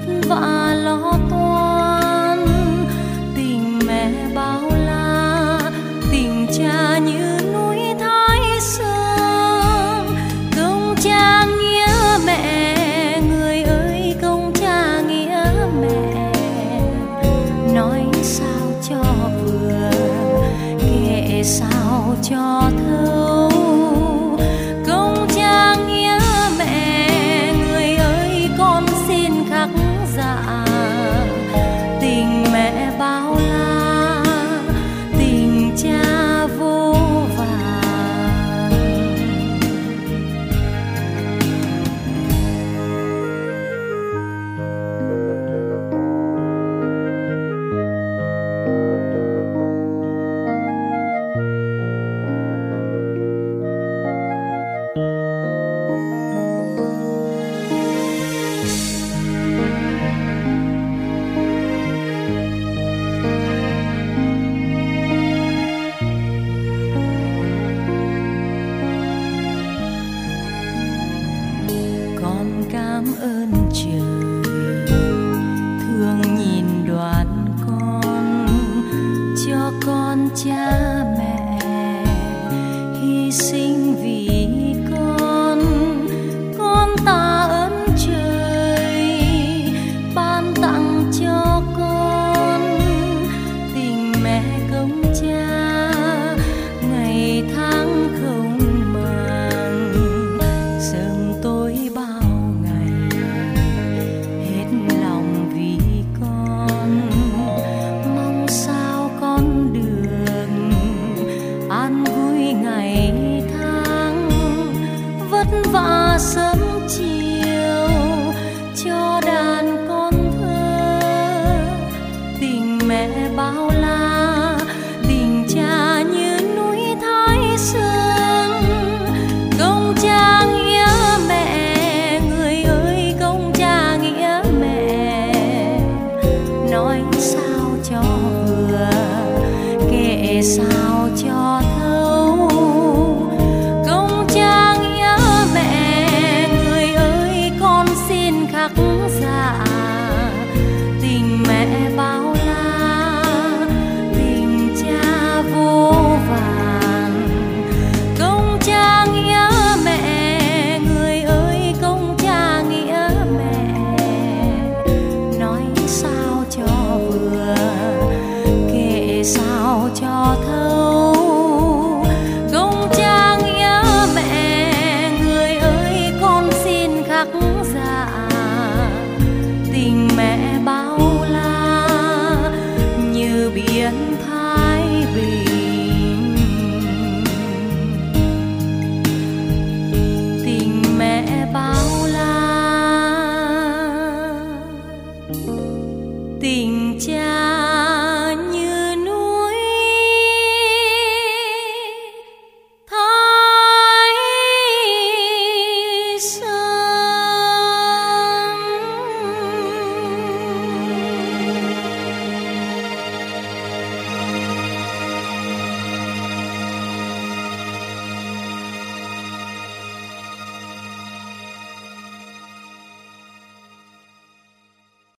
vất vả lo toan. Tình mẹ bao la, tình cha như núi Thái Sơn. Công cha nghĩa mẹ, người ơi công cha nghĩa mẹ. Nói sao cho vừa, kể sao cho thấu. Công cha nghĩa mẹ, người ơi con xin khắc dạ. Tình mẹ bao la, tình cha vô vàn. Con cảm ơn trời thương nhìn đoàn con, cho con cha mẹ hy sinh vì con. Con tạ ơn trời ban tặng cho con tình mẹ công cha, ngày tháng không màng. Sớm tối bao ngày hết lòng vì con, mong sao con đường an vui